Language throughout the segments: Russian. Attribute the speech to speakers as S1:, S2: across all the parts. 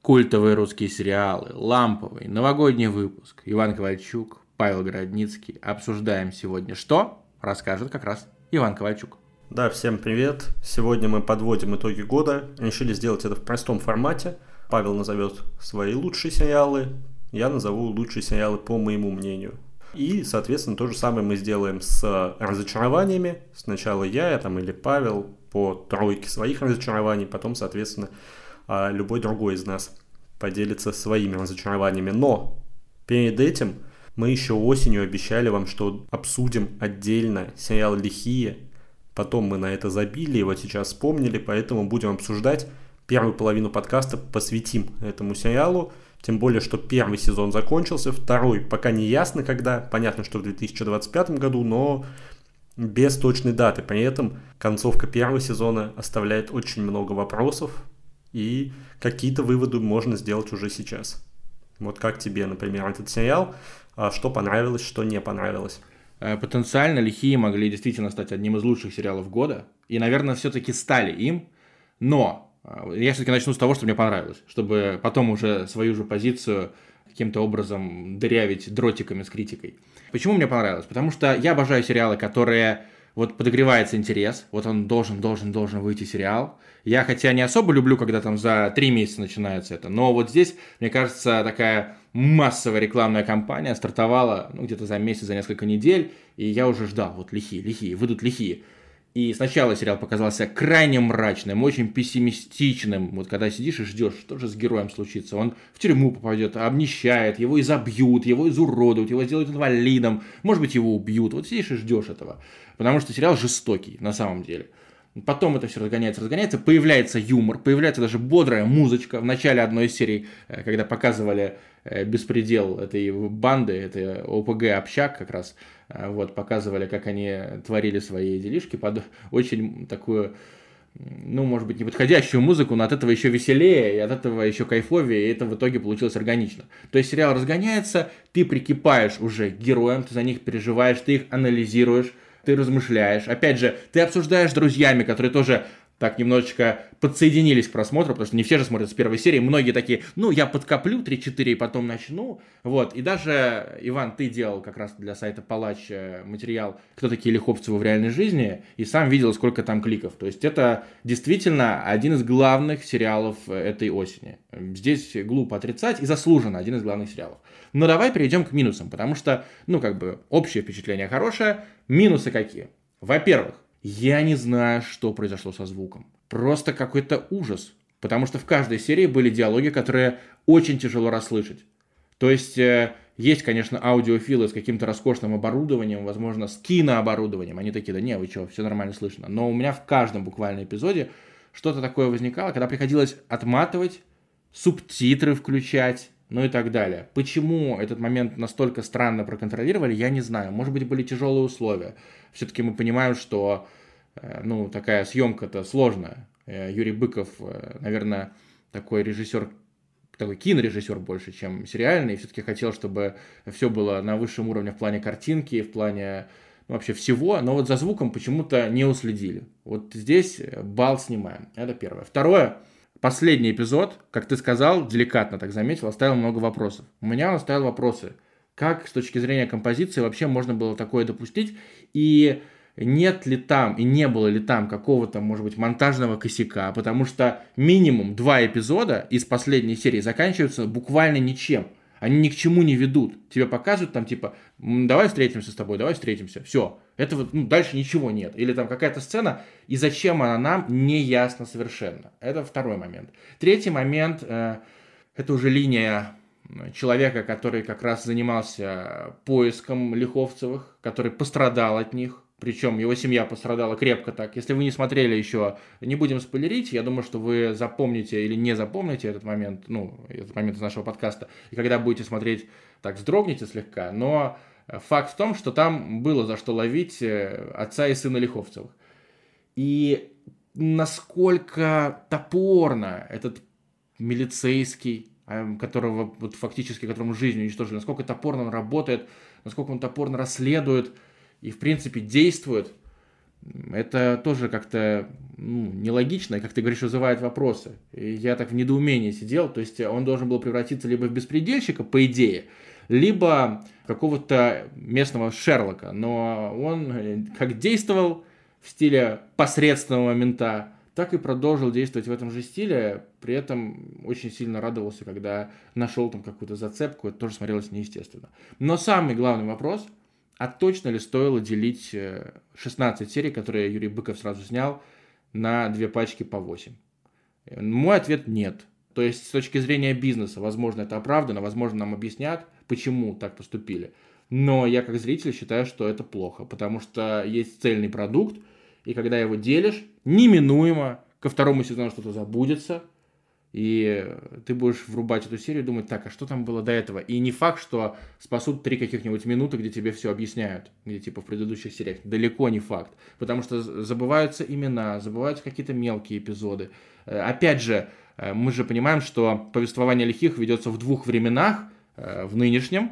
S1: Культовые русские сериалы, ламповый, новогодний выпуск. Иван Ковальчук, Павел Городницкий. Обсуждаем сегодня что? Расскажет как раз Иван Ковальчук.
S2: Да, всем привет. Сегодня мы подводим итоги года. Решили сделать это в простом формате. Павел назовет свои лучшие сериалы, я назову лучшие сериалы по моему мнению. И, соответственно, то же самое мы сделаем с разочарованиями. Сначала я или Павел по тройке своих разочарований, потом, соответственно, любой другой из нас поделится своими разочарованиями. Но перед этим мы еще осенью обещали вам, что обсудим отдельно сериал «Лихие». Потом мы на это забили, его сейчас вспомнили, поэтому будем обсуждать. Первую половину подкаста посвятим этому сериалу. Тем более, что первый сезон закончился, второй пока не ясно когда. Понятно, что в 2025 году, но без точной даты. При этом концовка первого сезона оставляет очень много вопросов. И какие-то выводы можно сделать уже сейчас. Вот как тебе, например, этот сериал? Что понравилось, что не понравилось?
S1: Потенциально «Лихие» могли действительно стать одним из лучших сериалов года. И, наверное, все-таки стали им. Но я все-таки начну с того, что мне понравилось. Чтобы потом уже свою же позицию каким-то образом дырявить дротиками с критикой. Почему мне понравилось? Потому что я обожаю сериалы, которые... Вот подогревается интерес, вот он должен выйти сериал. Я хотя не особо люблю, когда там за 3 месяца начинается это, но вот здесь, мне кажется, такая массовая рекламная кампания где-то за месяц, за несколько недель, и я уже ждал, вот лихие, выйдут «Лихие». И сначала сериал показался крайне мрачным, очень пессимистичным. Вот когда сидишь и ждешь, что же с героем случится. Он в тюрьму попадет, обнищает, его изобьют, его изуродуют, его сделают инвалидом. Может быть, его убьют. Вот сидишь и ждешь этого. Потому что сериал жестокий на самом деле. Потом это все разгоняется, появляется юмор, появляется даже бодрая музычка. В начале одной из серий, когда показывали беспредел этой банды, это ОПГ-общак как раз, вот, показывали, как они творили свои делишки под очень такую, может быть, неподходящую музыку, но от этого еще веселее, и от этого еще кайфовее, и это в итоге получилось органично. То есть сериал разгоняется, ты прикипаешь уже к героям, ты за них переживаешь, ты их анализируешь, ты размышляешь. Опять же, ты обсуждаешь с друзьями, которые тоже так немножечко подсоединились к просмотру, потому что не все же смотрят с первой серии. Многие такие, я подкоплю 3-4 и потом начну. Вот. И даже, Иван, ты делал как раз для сайта Палач материал «Кто такие Лиховцевы в реальной жизни?» и сам видел, сколько там кликов. То есть это действительно один из главных сериалов этой осени. Здесь глупо отрицать и заслуженно один из главных сериалов. Но давай перейдем к минусам, потому что, общее впечатление хорошее. Минусы какие? Во-первых, я не знаю, что произошло со звуком. Просто какой-то ужас. Потому что в каждой серии были диалоги, которые очень тяжело расслышать. То есть, есть, конечно, аудиофилы с каким-то роскошным оборудованием, возможно, с кинооборудованием. Они такие, да не, вы что, все нормально слышно. Но у меня в каждом буквально эпизоде что-то такое возникало, когда приходилось отматывать, субтитры включать, и так далее. Почему этот момент настолько странно проконтролировали, я не знаю. Может быть, были тяжелые условия. Все-таки мы понимаем, что такая съемка-то сложная. Юрий Быков, наверное, такой режиссер, такой кинорежиссер больше, чем сериальный. И все-таки хотел, чтобы все было на высшем уровне в плане картинки, в плане вообще всего. Но вот за звуком почему-то не уследили. Вот здесь балл снимаем. Это первое. Второе. Последний эпизод, как ты сказал, деликатно так заметил, оставил много вопросов. У меня он оставил вопросы. Как с точки зрения композиции вообще можно было такое допустить? И нет ли там, и не было ли там какого-то, может быть, монтажного косяка? Потому что минимум 2 эпизода из последней серии заканчиваются буквально ничем. Они ни к чему не ведут. Тебе показывают там типа, давай встретимся с тобой, давай встретимся. Все. Этого дальше ничего нет. Или там какая-то сцена, и зачем она нам, не ясно совершенно. Это второй момент. Третий момент, это уже линия человека, который как раз занимался поиском Лиховцевых, который пострадал от них. Причем его семья пострадала крепко так. Если вы не смотрели еще, не будем спойлерить. Я думаю, что вы запомните или не запомните этот момент, этот момент из нашего подкаста. И когда будете смотреть, так вздрогните слегка. Но факт в том, что там было за что ловить отца и сына Лиховцевых. И насколько топорно этот милицейский, которого которому жизнь уничтожили, насколько топорно он работает, насколько он топорно расследует и, в принципе, действует, это тоже как-то нелогично, и, как ты говоришь, вызывает вопросы. И я так в недоумении сидел, то есть он должен был превратиться либо в беспредельщика, по идее, либо какого-то местного Шерлока, но он как действовал в стиле посредственного мента, так и продолжил действовать в этом же стиле, при этом очень сильно радовался, когда нашел там какую-то зацепку, это тоже смотрелось неестественно. Но самый главный вопрос, а точно ли стоило делить 16 серий, которые Юрий Быков сразу снял, на 2 пачки по 8? Мой ответ нет. То есть с точки зрения бизнеса, возможно, это оправдано, возможно, нам объяснят, почему так поступили. Но я как зритель считаю, что это плохо, потому что есть цельный продукт, и когда его делишь, неминуемо ко 2-му сезону что-то забудется, и ты будешь врубать эту серию и думать, так, а что там было до этого? И не факт, что спасут 3 каких-нибудь минуты, где тебе все объясняют, где типа в предыдущих сериях. Далеко не факт. Потому что забываются имена, забываются какие-то мелкие эпизоды. Опять же, мы же понимаем, что повествование Лихих ведется в 2 временах, в нынешнем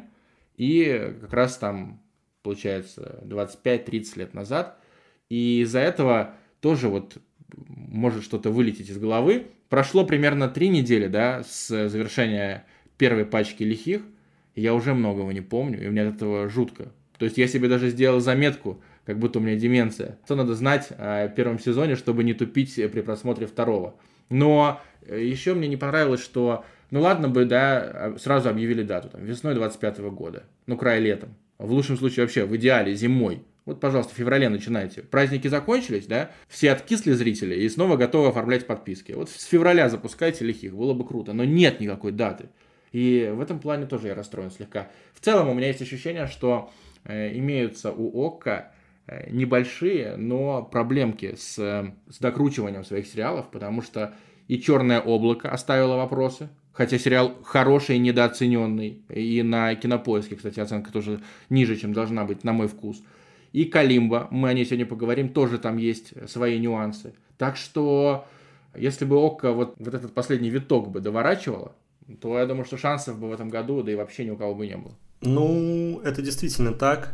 S1: и как раз там, получается, 25-30 лет назад. И из-за этого тоже вот может что-то вылететь из головы. Прошло примерно 3 недели, да, с завершения первой пачки Лихих. Я уже многого не помню, и мне от этого жутко. То есть я себе даже сделал заметку, как будто у меня деменция. Что надо знать о первом сезоне, чтобы не тупить при просмотре 2-го. Но еще мне не понравилось, что, ну ладно бы, да, сразу объявили дату, там, весной 25-го года, ну, край летом. В лучшем случае вообще, в идеале, зимой. Вот, пожалуйста, в феврале начинайте. Праздники закончились, да, все откисли зрители и снова готовы оформлять подписки. Вот с февраля запускайте Лихих, было бы круто, но нет никакой даты. И в этом плане тоже я расстроен слегка. В целом у меня есть ощущение, что имеются у ОККО небольшие, но проблемки с докручиванием своих сериалов, потому что и «Черное облако» оставило вопросы, хотя сериал хороший, недооцененный, и на Кинопоиске, кстати, оценка тоже ниже, чем должна быть, на мой вкус. И «Колимбо», мы о ней сегодня поговорим, тоже там есть свои нюансы. Так что, если бы ОККО вот этот последний виток бы доворачивало, то я думаю, что шансов бы в этом году, да и вообще ни у кого бы не было.
S2: Ну, это действительно так.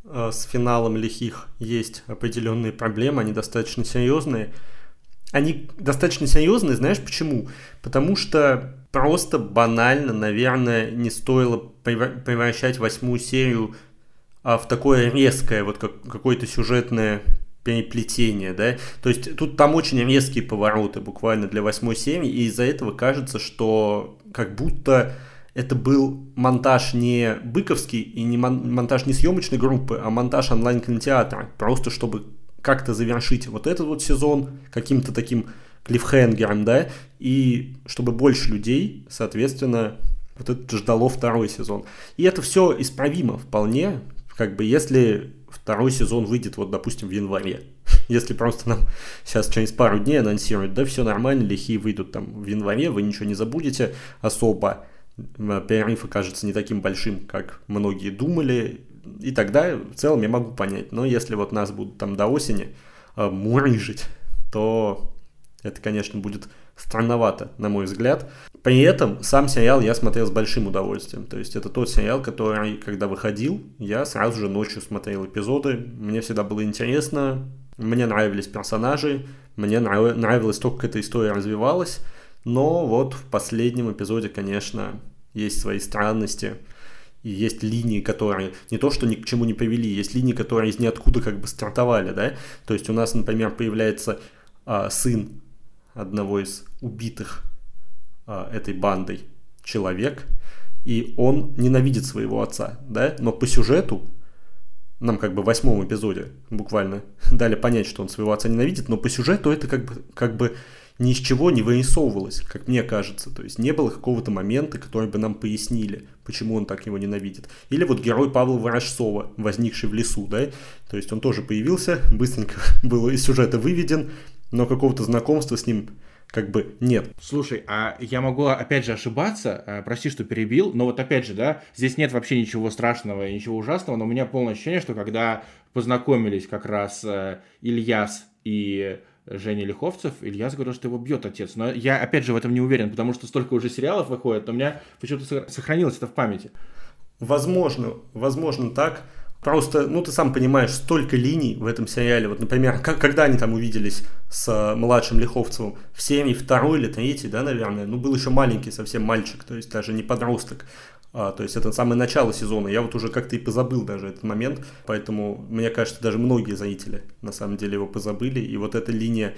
S2: С финалом Лихих есть определенные проблемы, они достаточно серьезные. Они достаточно серьезные, знаешь почему? Потому что просто банально, наверное, не стоило превращать 8-ю серию в такое резкое, вот какое-то сюжетное переплетение, да? То есть там очень резкие повороты буквально для 8-й серии, и из-за этого кажется, что как будто это был монтаж не быковский и не монтаж не съемочной группы, а монтаж онлайн-кинотеатра, просто чтобы как-то завершить вот этот вот сезон каким-то таким клиффхенгером, да, и чтобы больше людей, соответственно, вот это ждало 2-й сезон. И это все исправимо вполне, как бы если 2-й сезон выйдет, вот, допустим, в январе. Если просто нам сейчас через пару дней анонсируют, да, все нормально, Лихие выйдут там в январе, вы ничего не забудете особо, перерыв окажется не таким большим, как многие думали, и тогда в целом я могу понять. Но если вот нас будут там до осени мурыжить, то это, конечно, будет странновато, на мой взгляд. При этом сам сериал я смотрел с большим удовольствием. То есть это тот сериал, который, когда выходил, я сразу же ночью смотрел эпизоды. Мне всегда было интересно, мне нравились персонажи, мне нравилось то, как эта история развивалась. Но вот в последнем эпизоде, конечно, есть свои странности. И есть линии, которые не то, что ни к чему не привели, есть линии, которые из ниоткуда как бы стартовали, да. То есть у нас, например, появляется сын одного из убитых этой бандой человек, и он ненавидит своего отца, да, но по сюжету нам как бы в 8-м эпизоде буквально дали понять, что он своего отца ненавидит, но по сюжету это как бы ни из чего не вырисовывалось, как мне кажется. То есть не было какого-то момента, который бы нам пояснили, почему он так его ненавидит. Или вот герой Павла Ворожцова, возникший в лесу, да, то есть он тоже появился, быстренько был из сюжета выведен, но какого-то знакомства с ним как бы нет.
S1: Слушай, а я могу опять же ошибаться, прости, что перебил, но вот опять же, да, здесь нет вообще ничего страшного и ничего ужасного, но у меня полное ощущение, что когда познакомились как раз Ильяс и Женя Лиховцев, Ильяс говорил, что его бьет отец. Но я, опять же, в этом не уверен, потому что столько уже сериалов выходит, но у меня почему-то сохранилось это в памяти.
S2: Возможно так. Просто, ну, ты сам понимаешь, столько линий в этом сериале. Вот, например, когда они там увиделись с младшим Лиховцевым? В серии 2 или 3, да, наверное? Ну, был еще маленький совсем мальчик, то есть даже не подросток. То есть это самое начало сезона. Я вот уже как-то и позабыл даже этот момент. Поэтому, мне кажется, даже многие зрители на самом деле его позабыли. И вот эта линия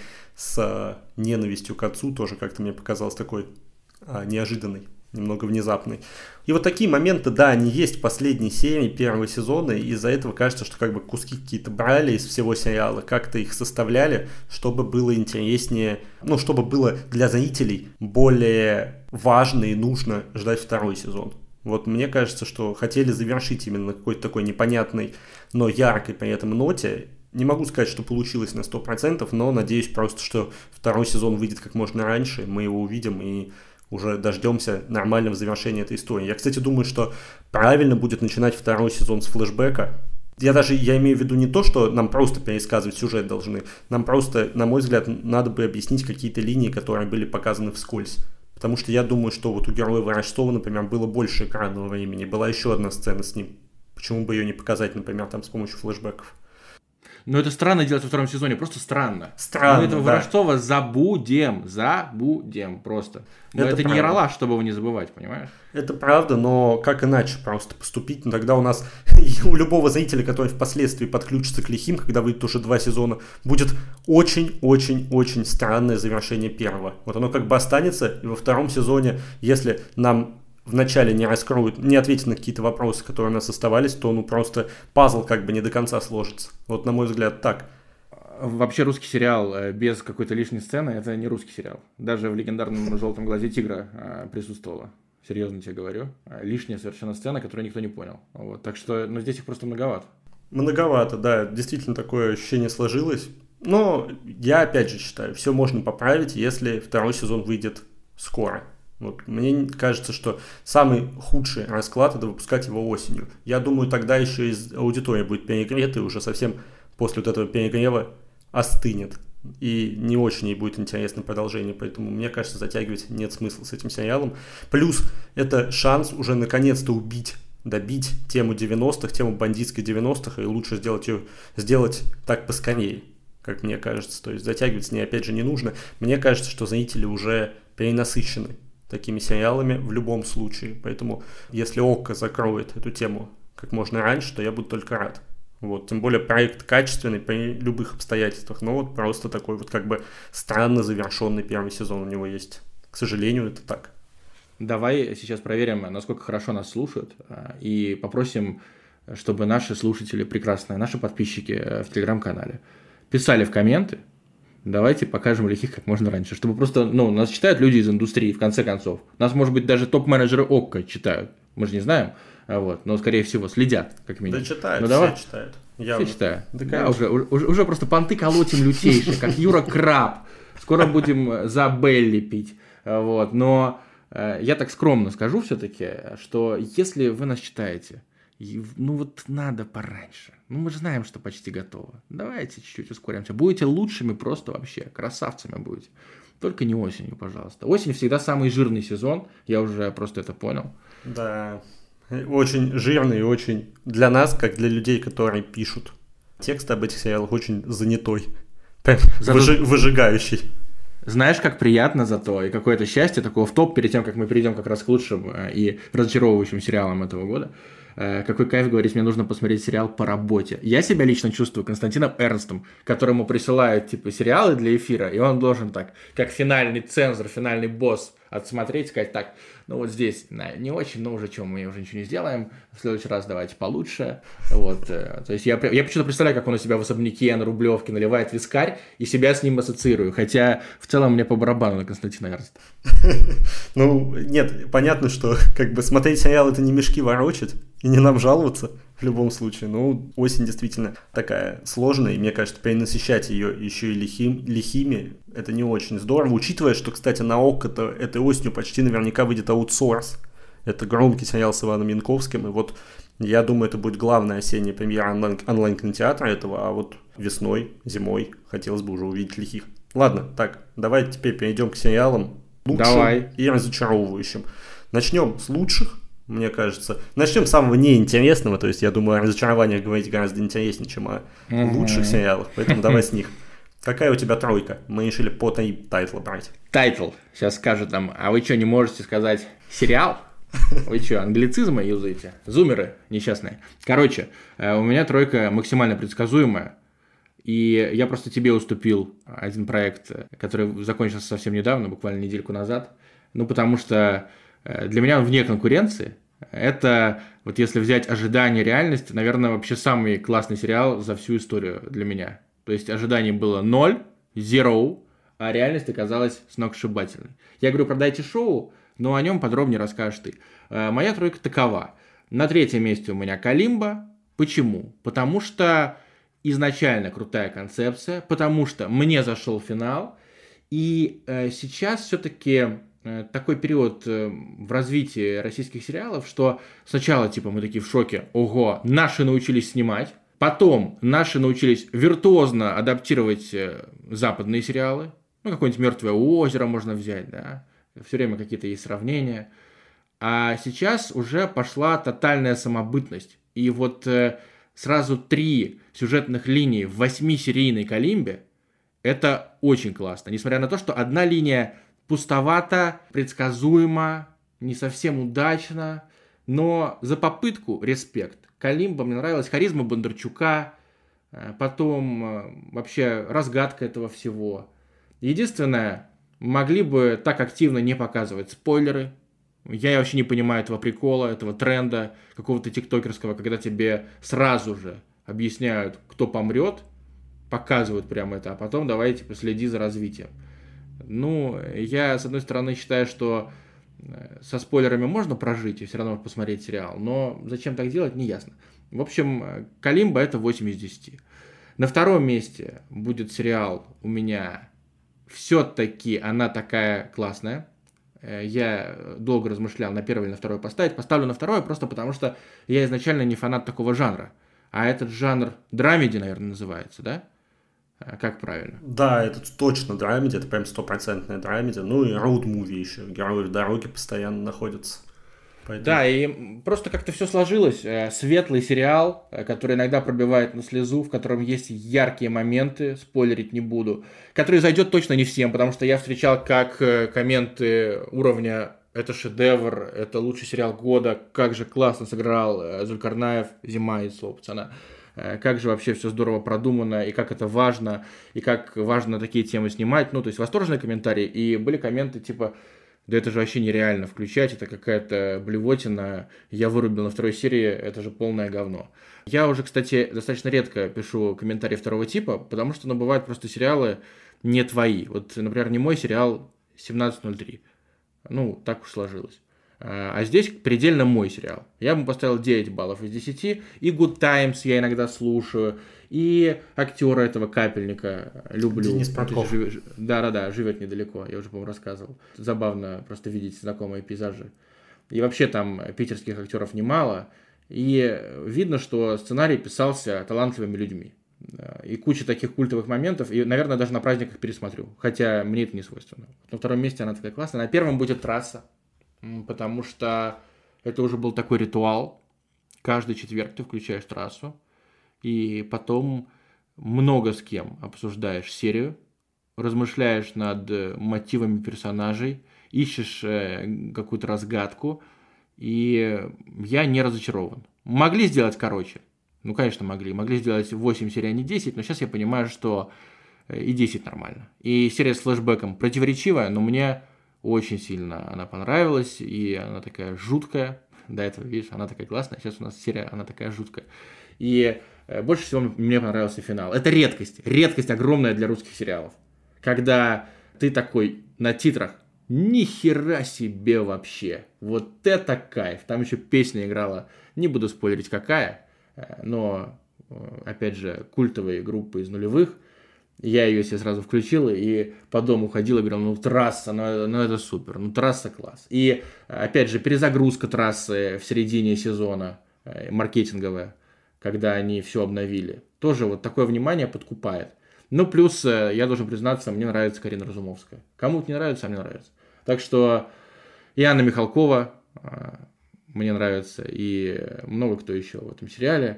S2: с ненавистью к отцу тоже как-то мне показалась такой неожиданной, немного внезапной. И вот такие моменты, да, они есть в последней серии первого сезона, и из-за этого кажется, что как бы куски какие-то брали из всего сериала, как-то их составляли, чтобы было интереснее, ну, чтобы было для зрителей более важно и нужно ждать второй сезон. Вот мне кажется, что хотели завершить именно на какой-то такой непонятной, но яркой при этом ноте. Не могу сказать, что получилось на 100%, но надеюсь просто, что второй сезон выйдет как можно раньше, мы его увидим и уже дождемся нормального завершения этой истории. Я, кстати, думаю, что правильно будет начинать второй сезон с флешбека. Я имею в виду не то, что нам просто пересказывать сюжет должны. Нам просто, на мой взгляд, надо бы объяснить какие-то линии, которые были показаны вскользь. Потому что я думаю, что вот у героя Ворожцова, например, было больше экранного времени. Была еще одна сцена с ним. Почему бы ее не показать, например, там с помощью флешбеков?
S1: Но это странно делать во втором сезоне, просто странно.
S2: Странно,
S1: мы этого
S2: да.
S1: Ворожцова забудем просто. Но это не Ералаш, чтобы его не забывать, понимаешь?
S2: Это правда, но как иначе просто поступить? Ну, тогда у нас, у любого зрителя, который впоследствии подключится к Лихим, когда выйдет уже 2 сезона, будет очень-очень-очень странное завершение первого. Вот оно как бы останется, и во втором сезоне, если нам вначале не раскроют, не ответят на какие-то вопросы, которые у нас оставались, то ну просто пазл как бы не до конца сложится. Вот на мой взгляд так.
S1: Вообще русский сериал без какой-то лишней сцены — это не русский сериал. Даже в легендарном «Желтом глазе тигра» присутствовала. Серьезно тебе говорю. Лишняя совершенно сцена, которую никто не понял. Вот. Так что, ну, здесь их просто многовато.
S2: Многовато, да. Действительно такое ощущение сложилось. Но я опять же считаю, все можно поправить, если второй сезон выйдет скоро. Вот. Мне кажется, что самый худший расклад — это выпускать его осенью. Я думаю, тогда еще и аудитория будет перегрета, и уже совсем после вот этого перегрева остынет. И не очень ей будет интересно продолжение. Поэтому, мне кажется, затягивать нет смысла с этим сериалом. Плюс это шанс уже наконец-то добить тему 90-х, тему бандитской 90-х, и лучше сделать так поскорее, как мне кажется. То есть затягивать с ней опять же не нужно. Мне кажется, что зрители уже перенасыщены такими сериалами в любом случае. Поэтому, если ОККО закроет эту тему как можно раньше, то я буду только рад. Вот. Тем более проект качественный при любых обстоятельствах. Но вот просто такой вот как бы странно завершенный первый сезон у него есть. К сожалению, это так.
S1: Давай сейчас проверим, насколько хорошо нас слушают, и попросим, чтобы наши слушатели прекрасные, наши подписчики в Телеграм-канале писали в комменты. Давайте покажем Лихих как можно раньше, чтобы просто, ну, нас читают люди из индустрии, в конце концов. Нас, может быть, даже топ-менеджеры ОККО читают, мы же не знаем, вот, но, скорее всего, следят, как минимум.
S2: Да читают,
S1: ну,
S2: все
S1: давай.
S2: читают.
S1: Все читают. Да, уже просто понты колотим лютейшие, как Юра Краб. Скоро будем за Белли пить, вот, но я так скромно скажу все-таки, что если вы нас читаете, ну вот надо пораньше. Ну мы же знаем, что почти готово. Давайте чуть-чуть ускоримся. Будете лучшими просто вообще. Красавцами будете. Только не осенью, пожалуйста. Осень всегда самый жирный сезон. Я уже просто это понял.
S2: Да. Очень жирный и очень для нас, как для людей, которые пишут тексты об этих сериалах, очень занятой. Выжигающий.
S1: Знаешь, как приятно зато, и какое-то счастье такого в топ, перед тем, как мы перейдем как раз к лучшим и разочаровывающим сериалам этого года. Какой кайф говорить, мне нужно посмотреть сериал по работе. Я себя лично чувствую Константином Эрнстом, которому присылают типа сериалы для эфира, и он должен так, как финальный цензор, финальный босс, отсмотреть, сказать так, ну вот здесь не очень, но уже что, мы уже ничего не сделаем, в следующий раз давайте получше. Вот. То есть я почему-то представляю, как он у себя в особняке на Рублевке наливает вискарь, и себя с ним ассоциирую, хотя в целом мне по барабану на Константина Эрнста.
S2: Ну, нет, понятно, что как бы смотреть сериал — это не мешки ворочать, и не нам жаловаться в любом случае. Ну, осень действительно такая сложная, и мне кажется, перенасыщать ее еще и лихими — это не очень здорово. Учитывая, что, кстати, на ОККО этой осенью почти наверняка выйдет «Аутсорс». Это громкий сериал с Иваном Янковским, и вот я думаю, это будет главная осенняя премьера онлайн-кинотеатра этого, а вот весной, зимой хотелось бы уже увидеть лихих. Ладно, так, давайте теперь перейдем к сериалам лучшим и разочаровывающим. Начнем с лучших. мне кажется. Начнем с самого неинтересного, то есть я думаю, о разочарованиях говорить гораздо интереснее, чем о лучших сериалах, поэтому давай с них. Какая у тебя тройка? Мы решили по 3 тайтла брать.
S1: Тайтл. Сейчас скажут там, а вы что, не можете сказать сериал? Вы что, англицизмы юзаете? Зумеры несчастные. Короче, у меня тройка максимально предсказуемая. И я просто тебе уступил один проект, который закончился совсем недавно, буквально недельку назад. Ну, потому что для меня он вне конкуренции. Это, вот если взять ожидание, реальность, наверное, вообще самый классный сериал за всю историю для меня. То есть ожиданий было 0, 0, а реальность оказалась сногсшибательной. Я говорю про «Дайте шоу», но о нем подробнее расскажешь ты. Моя тройка такова. На 3-м месте у меня «Колимбо». Почему? Потому что изначально крутая концепция, потому что мне зашел финал, и сейчас все-таки такой период в развитии российских сериалов, что сначала типа мы такие в шоке, ого, наши научились снимать, потом наши научились виртуозно адаптировать западные сериалы, ну какое-нибудь «Мертвое озеро» можно взять, да, все время какие-то есть сравнения, а сейчас уже пошла тотальная самобытность, и вот сразу 3 сюжетных линии в 8-серийной «Колимбе» это очень классно, несмотря на то, что одна линия пустовато, предсказуемо, не совсем удачно, но за попытку респект. «Колимбо» мне нравилась харизма Бондарчука, потом вообще разгадка этого всего. Единственное, могли бы так активно не показывать спойлеры. Я вообще не понимаю этого прикола, этого тренда какого-то тиктокерского, когда тебе сразу же объясняют, кто помрет, показывают прямо это, а потом давай типа следи за развитием. Ну, я, с одной стороны, считаю, что со спойлерами можно прожить и все равно посмотреть сериал, но зачем так делать, не ясно. В общем, «Колимбо» — это 8 из 10. На 2-м месте будет сериал у меня «Все-таки она такая классная». Я долго размышлял, на 1 или на 2 поставить. Поставлю на 2 просто потому, что я изначально не фанат такого жанра. А этот жанр драмеди, наверное, называется, да? Как правильно?
S2: Да, это точно драмеди, это прям 100% драмеди. Ну и роуд-муви еще, герои в дороге постоянно находятся.
S1: Поэтому... Да, и просто как-то все сложилось. Светлый сериал, который иногда пробивает на слезу, в котором есть яркие моменты, спойлерить не буду, который зайдет точно не всем, потому что я встречал как комменты уровня «это шедевр, это лучший сериал года, как же классно сыграл Зулькарнаев, «Зима» из «Слово пацана». Как же вообще все здорово продумано, и как это важно, и как важно такие темы снимать. Ну, то есть восторженные комментарии, и были комменты типа «да это же вообще нереально включать, это какая-то блевотина, я вырубил на 2 серии, это же полное говно». Я уже, кстати, достаточно редко пишу комментарии 2 типа, потому что, ну, бывают просто сериалы не твои. Вот, например, не мой сериал 1703. Ну, так уж сложилось. А здесь предельно мой сериал. Я бы поставил 9 баллов из 10. И Good Times я иногда слушаю. И актера этого Капельника люблю.
S2: Денис Протков.
S1: Да, живет недалеко. Я уже, по-моему, рассказывал. Забавно просто видеть знакомые пейзажи. И вообще там питерских актеров немало. И видно, что сценарий писался талантливыми людьми. И куча таких культовых моментов. И, наверное, даже на праздниках пересмотрю. Хотя мне это не свойственно. На 2-м месте она такая классная. На 1-м будет «Трасса». Потому что это уже был такой ритуал. Каждый четверг ты включаешь «Трассу», и потом много с кем обсуждаешь серию, размышляешь над мотивами персонажей, ищешь какую-то разгадку, и я не разочарован. Могли сделать короче? Ну, конечно, могли. Могли сделать 8 серий, а не 10, но сейчас я понимаю, что и 10 нормально. И серия с флешбеком противоречивая, но мне очень сильно она понравилась, и она такая жуткая. До этого, видишь, она такая классная, сейчас у нас серия, она такая жуткая. И больше всего мне понравился финал. Это редкость огромная для русских сериалов. Когда ты такой на титрах, ни хера себе вообще, вот это кайф. Там еще песня играла, не буду спойлерить какая, но, опять же, культовые группы из нулевых. Я ее себе сразу включил и по дому ходил и говорил, ну «Трасса», ну это супер, ну «Трасса» класс. И опять же перезагрузка «Трассы» в середине сезона, маркетинговая, когда они все обновили. Тоже вот такое внимание подкупает. Ну плюс, я должен признаться, мне нравится Карина Разумовская. Кому-то не нравится, а мне нравится. Так что и Анна Михалкова, мне нравится, и много кто еще в этом сериале.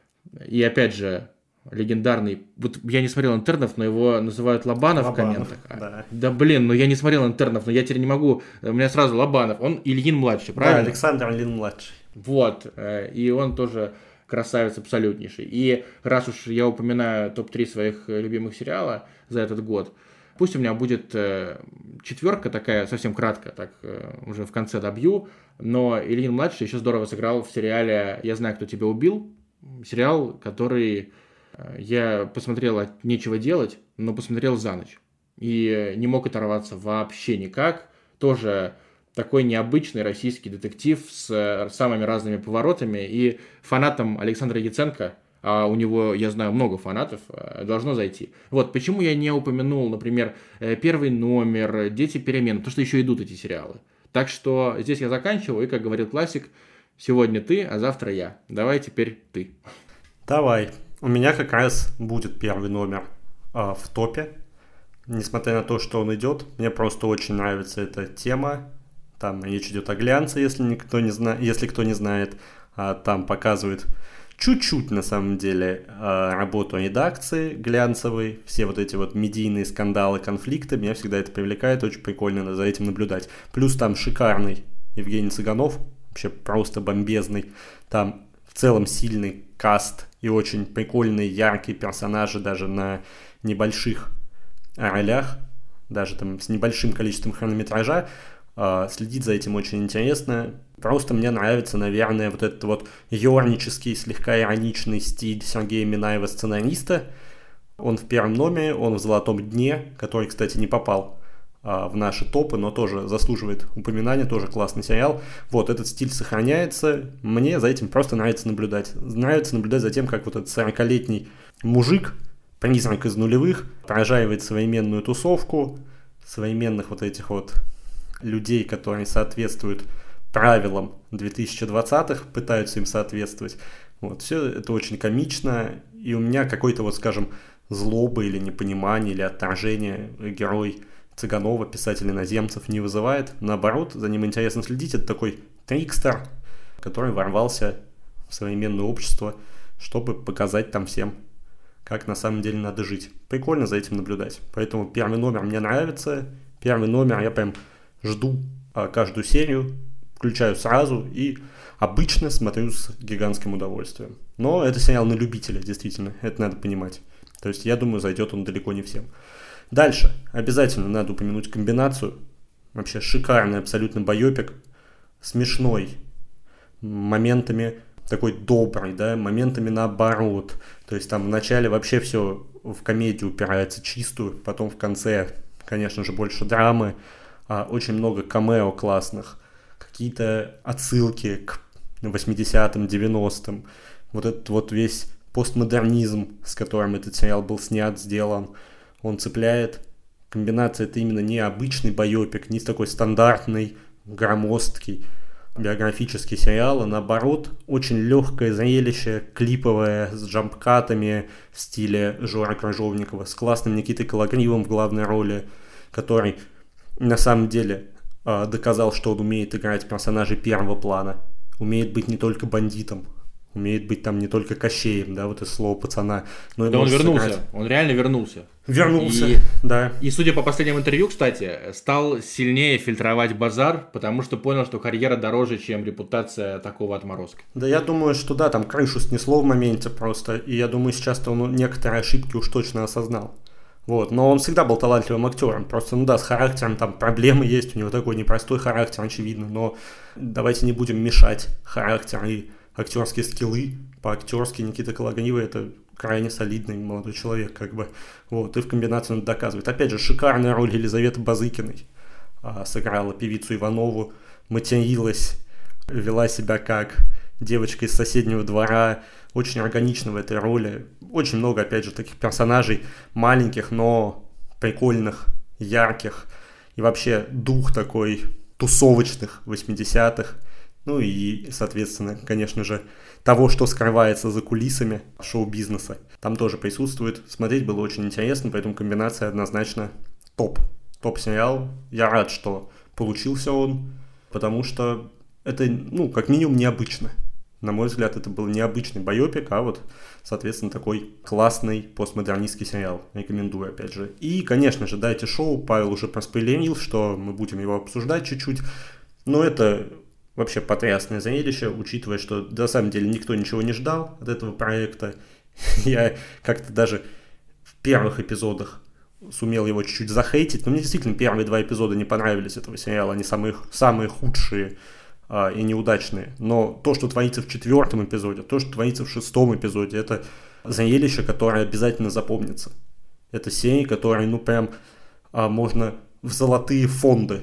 S1: И опять же, легендарный... Вот я не смотрел «Интернов», но его называют Лобанов в комментах. Да блин, ну я не смотрел «Интернов», но я теперь не могу... У меня сразу Лобанов. Он Ильин-младший, правильно?
S2: Да, Александр Ильин-младший.
S1: Вот. И он тоже красавец абсолютнейший. И раз уж я упоминаю топ-3 своих любимых сериала за этот год, пусть у меня будет четверка такая, совсем кратко, так уже в конце добью, но Ильин-младший еще здорово сыграл в сериале «Я знаю, кто тебя убил». Сериал, который я посмотрел от нечего делать, но посмотрел за ночь. И не мог оторваться вообще никак. Тоже такой необычный российский детектив с самыми разными поворотами. И фанатам Александра Яценко, а у него, я знаю, много фанатов, должно зайти. Вот почему я не упомянул, например, «Первый номер», «Дети перемен», потому что еще идут эти сериалы. Так что здесь я заканчиваю, и, как говорил классик, сегодня ты, а завтра я. Давай теперь ты.
S2: Давай. У меня как раз будет «Первый номер» в топе. Несмотря на то, что он идет, мне просто очень нравится эта тема. Там речь идет о глянце, если кто не знает. Там показывают чуть-чуть, на самом деле, работу редакции глянцевой. Все вот эти вот медийные скандалы, конфликты. Меня всегда это привлекает, очень прикольно за этим наблюдать. Плюс там шикарный Евгений Цыганов. Вообще просто бомбезный. Там в целом сильный каст и очень прикольные, яркие персонажи даже на небольших ролях, даже там с небольшим количеством хронометража. Следить за этим очень интересно. Просто мне нравится, наверное, вот этот вот ёрнический, слегка ироничный стиль Сергея Минаева, сценариста. Он в «Первом номере», он в «Золотом дне», который, кстати, не попал в наши топы, но тоже заслуживает упоминания, тоже классный сериал. Вот, этот стиль сохраняется, мне за этим просто нравится наблюдать. Нравится наблюдать за тем, как вот этот 40-летний мужик, призрак из нулевых, прожаривает современную тусовку, современных вот этих вот людей, которые соответствуют правилам 2020-х, пытаются им соответствовать. Вот, все это очень комично, и у меня какой-то, вот скажем, злобы или непонимания, или отторжения герой Цыганова, писатель иноземцев, не вызывает. Наоборот, за ним интересно следить. Это такой трикстер, который ворвался в современное общество, чтобы показать там всем, как на самом деле надо жить. Прикольно за этим наблюдать. Поэтому «Первый номер» мне нравится. «Первый номер» я прям жду каждую серию, включаю сразу и обычно смотрю с гигантским удовольствием. Но это сериал на любителя, действительно, это надо понимать. То есть я думаю, зайдет он далеко не всем. Дальше обязательно надо упомянуть «Комбинацию». Вообще шикарный абсолютно байопик, смешной, моментами такой добрый, да, моментами наоборот. То есть там в начале вообще все в комедию упирается чистую, потом в конце, конечно же, больше драмы, очень много камео классных, какие-то отсылки к 80-м, 90-м. Вот этот вот весь постмодернизм, с которым этот сериал был снят, сделан, он цепляет. «Комбинация» — это именно не обычный байопик, не такой стандартный, громоздкий биографический сериал, а наоборот, очень легкое зрелище, клиповое, с джампкатами в стиле Жоры Крыжовникова, с классным Никитой Кологривом в главной роли, который на самом деле доказал, что он умеет играть персонажей первого плана, умеет быть не только бандитом, умеет быть там не только Кощеем, да, вот из «Слова пацана». Но
S1: да он вернулся, сыграть. Он реально вернулся.
S2: Да.
S1: И судя по последнему интервью, кстати, стал сильнее фильтровать базар, потому что понял, что карьера дороже, чем репутация такого отморозка.
S2: Да, я думаю, что да, там крышу снесло в моменте просто, и я думаю, сейчас-то он некоторые ошибки уж точно осознал. Вот, но он всегда был талантливым актером, просто, ну да, с характером там проблемы есть, у него такой непростой характер, очевидно, но давайте не будем мешать характер и актерские скиллы. По-актерски Никита Кологривый — это крайне солидный молодой человек, как бы. Вот, и в «Комбинацию» он доказывает. Опять же, шикарная роль Елизаветы Базыкиной. Сыграла певицу Иванову, материлась, вела себя как девочка из соседнего двора. Очень органично в этой роли. Очень много, опять же, таких персонажей маленьких, но прикольных, ярких. И вообще дух такой тусовочных 80-х. Ну и, соответственно, конечно же, того, что скрывается за кулисами шоу-бизнеса. Там тоже присутствует. Смотреть было очень интересно, поэтому «Комбинация» однозначно топ. Топ-сериал. Я рад, что получился он, потому что это, ну, как минимум необычно. На мой взгляд, это был необычный байопик, а вот, соответственно, такой классный постмодернистский сериал. Рекомендую, опять же. И, конечно же, дайте шоу. Павел уже проспойлерил, что мы будем его обсуждать чуть-чуть. Но это вообще потрясное зрелище, учитывая, что на самом деле никто ничего не ждал от этого проекта. Я как-то даже в первых эпизодах сумел его чуть-чуть захейтить. Но мне действительно первые 2 эпизода не понравились этого сериала. Они самые худшие и неудачные. Но то, что творится в 4-м эпизоде, то, что творится в 6-м эпизоде, это зрелище, которое обязательно запомнится. Это серии, которые, ну, прям можно в золотые фонды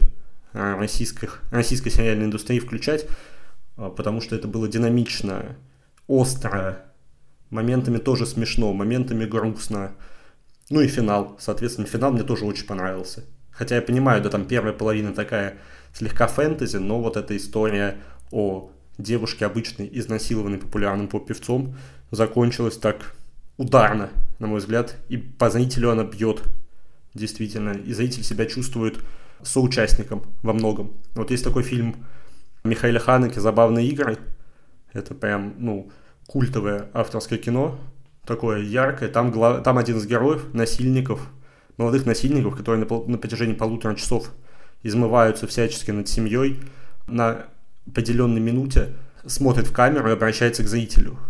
S2: российской сериальной индустрии включать, потому что это было динамично, остро, моментами тоже смешно, моментами грустно. Ну и финал. Соответственно, финал мне тоже очень понравился. Хотя я понимаю, да, там первая половина такая слегка фэнтези, но вот эта история о девушке, обычной изнасилованной популярным поп-певцом, закончилась так ударно, на мой взгляд, и по зрителю она бьет, действительно, и зритель себя чувствует соучастником во многом. Вот есть такой фильм Михаила Ханеке «Забавные игры», это прям, ну, культовое авторское кино, такое яркое, там один из героев, молодых насильников, которые на протяжении 1,5 часов измываются всячески над семьей, на определенной минуте смотрит в камеру и обращается к зрителю.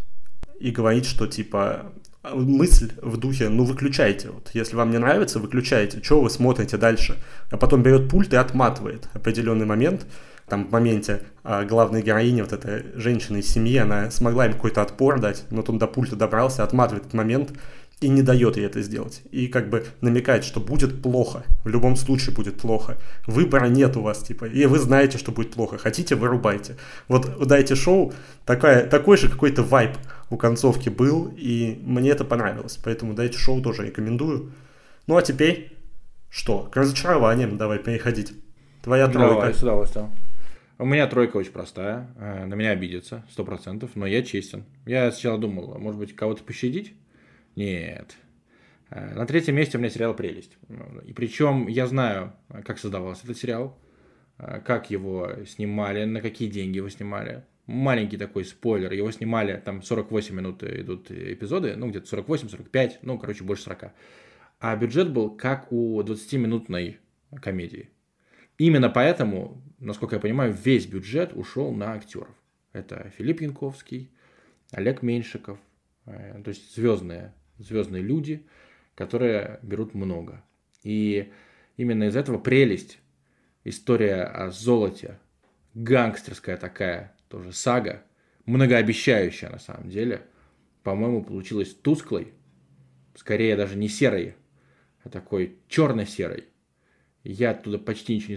S2: И говорит, что типа мысль в духе, ну выключайте, вот, если вам не нравится, выключайте, что вы смотрите дальше. А потом берет пульт и отматывает определенный момент. Там в моменте главная героиня, вот эта женщина из семьи, она смогла им какой-то отпор дать, но вот он до пульта добрался, отматывает этот момент и не дает ей это сделать. И как бы намекает, что будет плохо. В любом случае будет плохо. Выбора нет у вас, типа. И вы знаете, что будет плохо. Хотите, вырубайте. Вот «Дайте шоу» такой же какой-то вайб у концовки был. И мне это понравилось. Поэтому «Дайте шоу» тоже рекомендую. Ну а теперь что? К разочарованиям давай переходить. Твоя тройка.
S1: Давай, с удовольствием. У меня тройка очень простая. На меня обидится, 100%. Но я честен. Я сначала думал, может быть, кого-то пощадить? Нет. На 3-м месте у меня сериал «Прелесть». И причем я знаю, как создавался этот сериал, как его снимали, на какие деньги его снимали. Маленький такой спойлер. Его снимали, там 48 минут идут эпизоды, ну где-то 48-45, ну короче больше 40. А бюджет был как у 20-минутной комедии. Именно поэтому, насколько я понимаю, весь бюджет ушел на актеров. Это Филипп Янковский, Олег Меньшиков, то есть звездные люди, которые берут много. И именно из этого «Прелесть», история о золоте, гангстерская такая тоже сага, многообещающая на самом деле, по-моему, получилась тусклой, скорее даже не серой, а такой черно-серой. Я оттуда почти ничего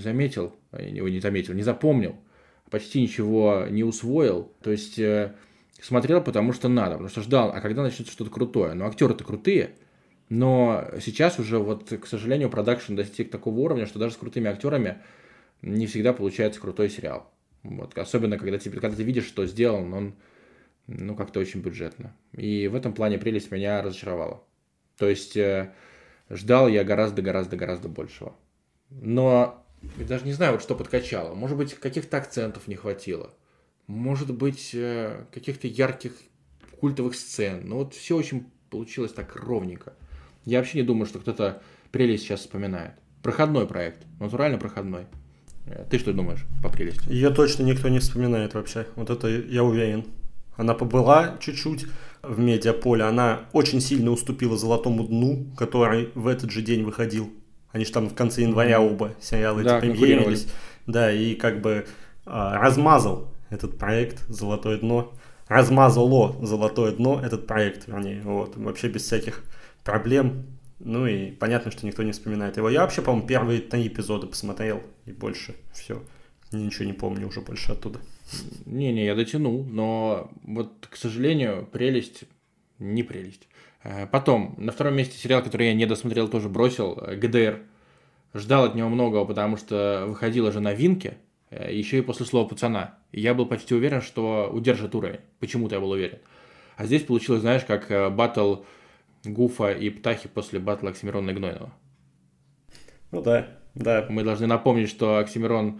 S1: не запомнил, почти ничего не усвоил. То есть смотрел, потому что надо, потому что ждал, а когда начнется что-то крутое. Ну, актеры-то крутые, но сейчас уже, вот, к сожалению, продакшн достиг такого уровня, что даже с крутыми актерами не всегда получается крутой сериал. Вот. Особенно, когда ты видишь, что сделан он, ну, как-то очень бюджетно. И в этом плане «Прелесть» меня разочаровала. То есть ждал я гораздо большего. Но я даже не знаю, вот что подкачало. Может быть, каких-то акцентов не хватило. Может быть, каких-то ярких культовых сцен. Но вот все очень получилось так ровненько. Я вообще не думаю, что кто-то «Прелесть» сейчас вспоминает. Проходной проект, натурально проходной. Ты что думаешь по «Прелести»?
S2: Ее точно никто не вспоминает вообще. Вот это я уверен. Она побыла чуть-чуть в медиаполе. Она очень сильно уступила «Золотому дну», который в этот же день выходил. Они же там в конце января оба сериалы премьерились. Да, и как бы размазал этот проект «Золотое дно». Размазало «Золотое дно» этот проект, вернее. Вот. Вообще без всяких проблем. Ну и понятно, что никто не вспоминает его. Я вообще, по-моему, первые 3 эпизода посмотрел. И больше. Все. Ничего не помню уже больше оттуда.
S1: Не, я дотянул. Но вот, к сожалению, «Прелесть» не «Прелесть». Потом, на 2-м месте сериал, который я не досмотрел, тоже бросил, ГДР. Ждал от него многого, потому что выходила же новинки, еще и после слова «пацана». И я был почти уверен, что удержит уровень. Почему-то я был уверен. А здесь получилось, знаешь, как баттл Гуфа и Птахи после баттла Оксимирона и Гнойного.
S2: Ну да.
S1: Мы должны напомнить, что Оксимирон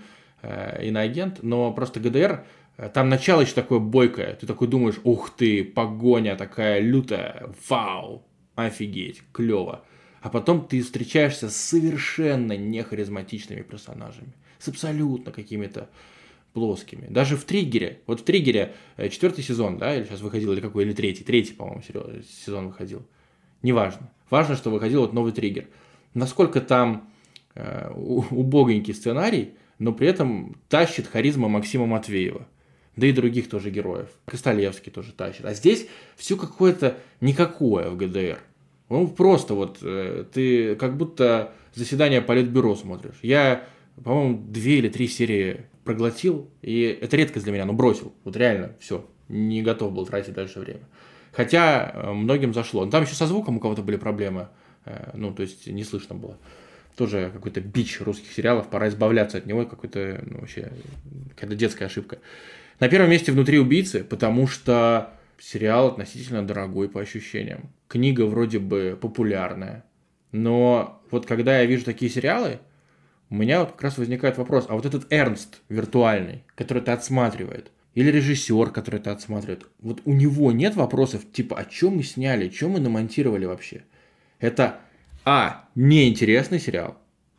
S1: иноагент, но просто ГДР, там начало еще такое бойкое. Ты такой думаешь, ух ты, погоня такая лютая, вау, офигеть, клево. А потом ты встречаешься с совершенно нехаризматичными персонажами, с абсолютно какими-то плоскими. Даже в «Триггере», вот в «Триггере» 4-й сезон, да, или сейчас выходил, или какой, или 3-й, по-моему, сезон выходил. Неважно. Важно, что выходил вот новый «Триггер». Насколько там убогенький сценарий, но при этом тащит харизма Максима Матвеева. Да и других тоже героев. Костолевский тоже тащит. А здесь все какое-то никакое в ГДР. Ну, просто вот ты как будто заседание Политбюро смотришь. Я, по-моему, 2 или 3 серии проглотил, и это редкость для меня, но бросил. Вот реально, все, не готов был тратить дальше время. Хотя многим зашло. Но там еще со звуком у кого-то были проблемы. Ну, то есть не слышно было. Тоже какой-то бич русских сериалов, пора избавляться от него, какой-то, ну, вообще, какая-то детская ошибка. На первом месте «Внутри убийцы», потому что сериал относительно дорогой по ощущениям. Книга вроде бы популярная, но вот когда я вижу такие сериалы, у меня вот как раз возникает вопрос, а вот этот Эрнст виртуальный, который это отсматривает, или режиссер, который это отсматривает, вот у него нет вопросов типа, о чем мы сняли, что мы намонтировали вообще? Это неинтересный сериал,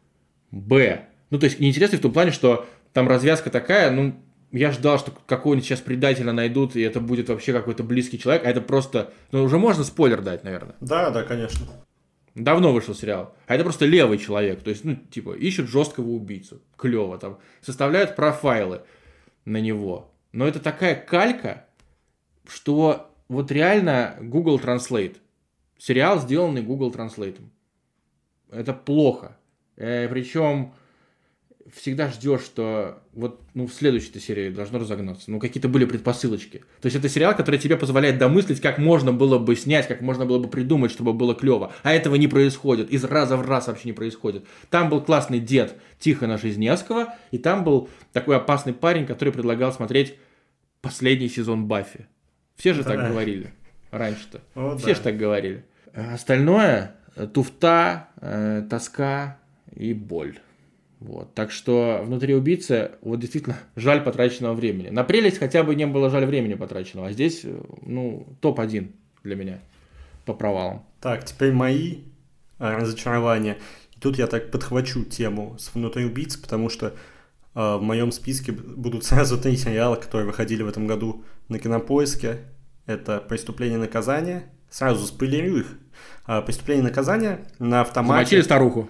S1: б, ну то есть неинтересный в том плане, что там развязка такая, ну я ждал, что какого-нибудь сейчас предателя найдут, и это будет вообще какой-то близкий человек, а это просто, ну уже можно спойлер дать, наверное.
S2: Да, конечно.
S1: Давно вышел сериал. А это просто левый человек. То есть, ну, типа, ищут жесткого убийцу. Клево там. Составляют профайлы на него. Но это такая калька, что вот реально Google Translate. Сериал, сделанный Google Translate. Это плохо. Причем всегда ждешь, что вот в следующей серии должно разогнаться. Ну, какие-то были предпосылочки. То есть, это сериал, который тебе позволяет домыслить, как можно было бы снять, как можно было бы придумать, чтобы было клево. А этого не происходит. Из раза в раз вообще не происходит. Там был классный дед Тихона Жизневского, и там был такой опасный парень, который предлагал смотреть последний сезон Баффи. Все же так говорили раньше-то. Все же так говорили. Остальное туфта, тоска и боль. Вот. Так что «Внутри убийцы» вот действительно жаль потраченного времени. На прелесть хотя бы не было жаль времени потраченного, а здесь, ну, топ-1 для меня по провалам.
S2: Так, теперь мои разочарования. И тут я так подхвачу тему с «Внутри убийцы», потому что в моем списке будут сразу 3 сериала, которые выходили в этом году на Кинопоиске. Это «Преступление и наказание». Сразу спойлерю их. «Преступление и наказание» на автомате.
S1: Замочили старуху.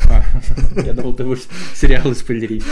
S1: Я думал, ты будешь сериалы спойлерить.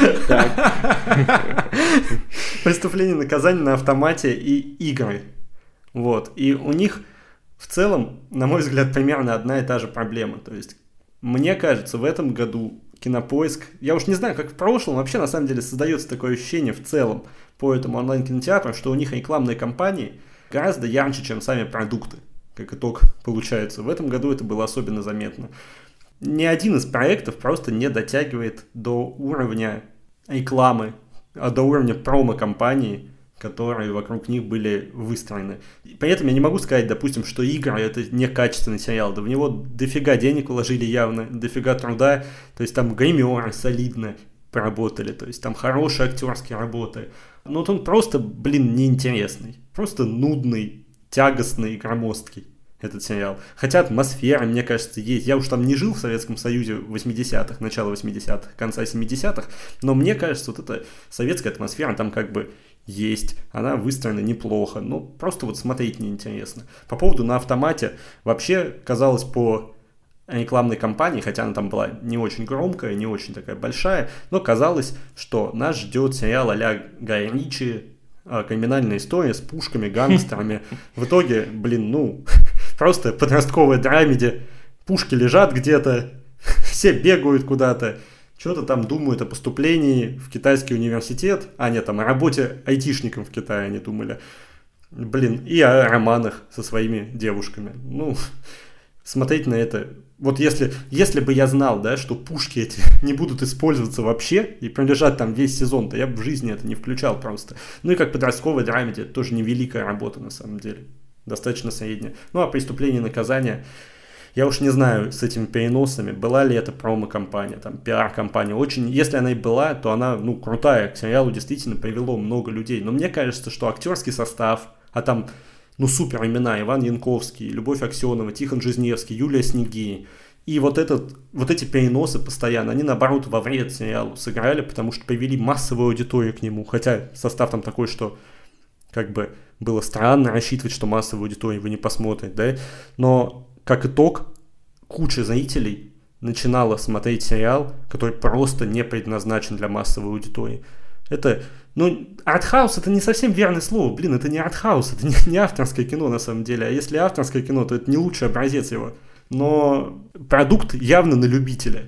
S2: «Преступление и наказание» на автомате и игры. Вот. И у них в целом, на мой взгляд, примерно одна и та же проблема. То есть, мне кажется, в этом году Кинопоиск, я уж не знаю, как в прошлом, вообще на самом деле создается такое ощущение в целом по этому онлайн-кинотеатру, что у них рекламные кампании гораздо ярче, чем сами продукты. Как итог получается. В этом году это было особенно заметно. Ни один из проектов просто не дотягивает до уровня рекламы, до уровня промо-компании, которые вокруг них были выстроены. И при этом я не могу сказать, допустим, что «Игры» — это некачественный сериал. Да в него дофига денег вложили явно, дофига труда. То есть там гримеры солидно поработали, то есть там хорошие актерские работы. Но вот он просто, неинтересный. Просто нудный, тягостный и громоздкий. Этот сериал. Хотя атмосфера, мне кажется, есть. Я уж там не жил в Советском Союзе 80-х, начала 80-х, конца 70-х, но мне кажется, вот эта советская атмосфера там как бы есть. Она выстроена неплохо, но просто вот смотреть неинтересно. По поводу «На автомате», вообще казалось по рекламной кампании, хотя она там была не очень громкая, не очень такая большая, но казалось, что нас ждет сериал а-ля Гай Ричи, криминальная история с пушками, гангстерами. В итоге, просто подростковая драмеди, пушки лежат где-то, все бегают куда-то, что-то там думают о поступлении в китайский университет, там о работе айтишником в Китае они думали, и о романах со своими девушками. Смотреть на это, вот если бы я знал, да, что пушки эти не будут использоваться вообще и пролежат там весь сезон, то я бы в жизни это не включал просто. И как подростковая драмеди, это тоже невеликая работа на самом деле. Достаточно средняя. А «Преступление и наказание», Я уж не знаю с этими переносами, была ли это промо-компания, там, пиар-компания. Очень, если она и была, то она, крутая. К сериалу действительно привело много людей. Но мне кажется, что актерский состав, а там, супер имена: Иван Янковский, Любовь Аксенова, Тихон Жизневский, Юлия Снеги. И вот эти переносы постоянно, они, наоборот, во вред сериалу сыграли, потому что привели массовую аудиторию к нему. Хотя состав там такой, что как бы было странно рассчитывать, что массовую аудиторию вы не посмотрите, да? Но как итог, куча зрителей начинала смотреть сериал, который просто не предназначен для массовой аудитории. Это, артхаус — это не совсем верное слово, это не артхаус, это не авторское кино на самом деле. А если авторское кино, то это не лучший образец его. Но продукт явно на любителя.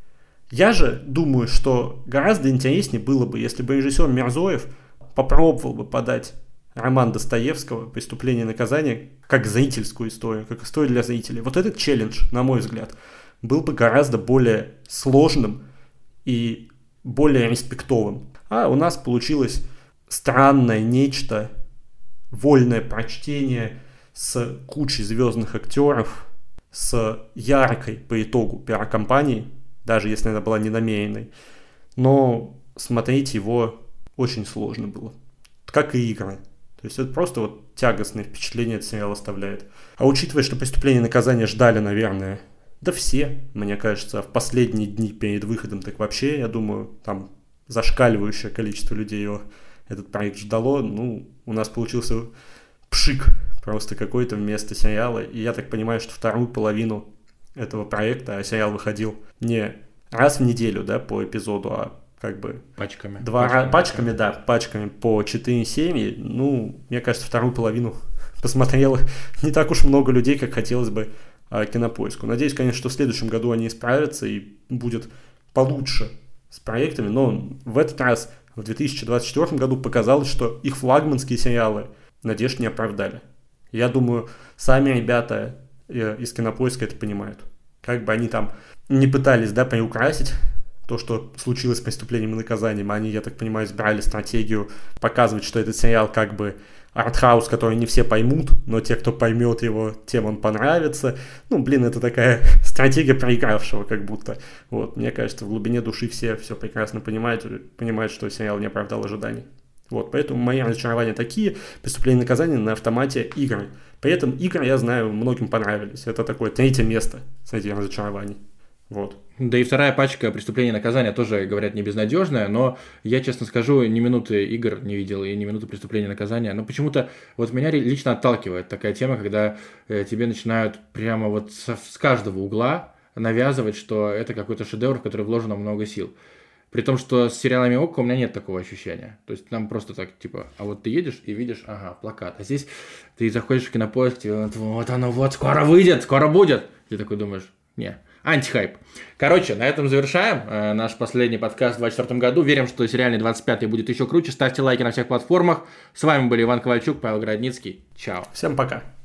S2: Я же думаю, что гораздо интереснее было бы, если бы режиссер Мирзоев попробовал бы подать роман Достоевского «Преступление и наказание» как зрительскую историю, как историю для зрителей. Вот этот челлендж, на мой взгляд, был бы гораздо более сложным и более респектовым. А у нас получилось странное нечто, вольное прочтение с кучей звездных актеров, с яркой по итогу пиар-компанией, даже если она была ненамеренной. Но смотреть его очень сложно было. Как и игры. То есть это просто тягостное впечатление этот сериал оставляет. А учитывая, что «Преступление и наказание» ждали, наверное, да все, мне кажется, в последние дни перед выходом, так вообще, я думаю, там зашкаливающее количество людей этот проект ждало. У нас получился пшик просто какой-то вместо сериала. И я так понимаю, что вторую половину этого проекта, а сериал выходил не раз в неделю, да, по эпизоду, а как бы
S1: пачками
S2: пачками по 4 серии. Мне кажется, вторую половину посмотрело не так уж много людей, как хотелось бы Кинопоиску. Надеюсь, конечно, что в следующем году они исправятся и будет получше с проектами, но в этот раз, в 2024 году, показалось, что их флагманские сериалы надежд не оправдали. Я думаю, сами ребята из Кинопоиска это понимают. Как бы они там не пытались, приукрасить то, что случилось с «Преступлением и наказанием», они, я так понимаю, избрали стратегию показывать, что этот сериал как бы артхаус, который не все поймут, но те, кто поймет его, тем он понравится. Это такая стратегия проигравшего, как будто. Мне кажется, в глубине души все прекрасно понимают, что сериал не оправдал ожиданий. Поэтому мои разочарования такие: «Преступление и наказание» на автомате игры. При этом игры, я знаю, многим понравились. Это такое 3-е место среди разочарований.
S1: Да и вторая пачка «Преступление и наказание» тоже, говорят, не безнадежная, но я, честно скажу, ни минуты игр не видел и ни минуты «Преступления и наказания». Но почему-то меня лично отталкивает такая тема, когда тебе начинают прямо с каждого угла навязывать, что это какой-то шедевр, в который вложено много сил. При том, что с сериалами ОККО у меня нет такого ощущения. То есть нам просто так, ты едешь и видишь, плакат. А здесь ты заходишь в Кинопоиск, оно скоро выйдет, скоро будет. Ты такой думаешь, не. Антихайп. Короче, на этом завершаем наш последний подкаст в 2024 году. Верим, что сериальный 25-й будет еще круче. Ставьте лайки на всех платформах. С вами были Иван Ковальчук, Павел Городницкий. Чао.
S2: Всем пока.